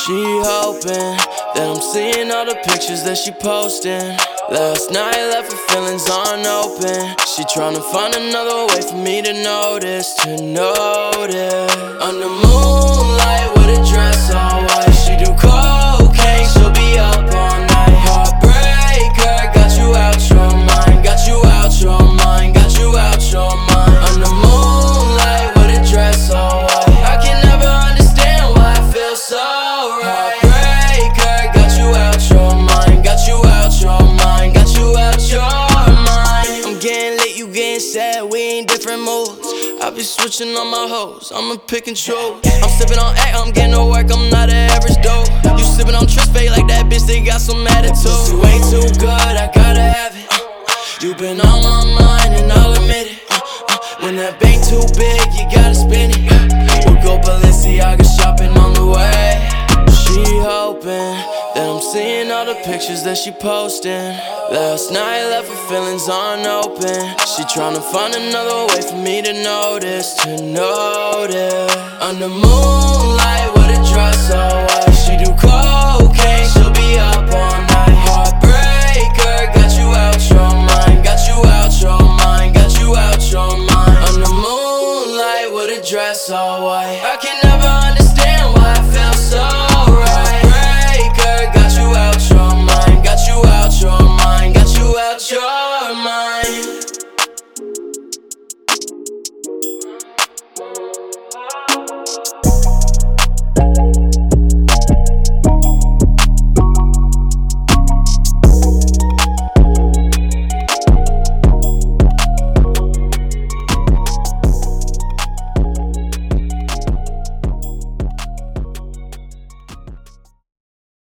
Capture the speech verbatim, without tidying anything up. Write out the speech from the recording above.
She hoping that I'm seeing all the pictures that she posting. Last night left her feelings unopened. She tryna find another way for me to notice, to notice. Under moonlight with a dress all white, she do cocaine, she'll be up all night. Heartbreaker, got you out your mind, got you out your mind, got you out your mind. Under moonlight with a dress all white, I can never understand why I feel so right. Heartbreaker, got you out your mind, got you out your mind, got you out your mind. I'm getting lit, you getting sad, we in different moods. I be switching on my hoes, I'ma pick and choose. I'm sipping on act, I'm getting to work, I'm not an average dude. You sipping on Tris fade like that bitch, they got some attitude. You ain't too good, I gotta have it. uh, You been on my mind and I'll admit it. uh, uh, When that bank too big, you gotta spend it. uh, We'll go Balenciaga shopping on the way. She hoping that I'm seeing all the pictures that she posting. Last night left her feelings unopened. She tryna find another way for me to notice, to notice. Under moonlight with a dress all white, she do cocaine, she'll be up all night.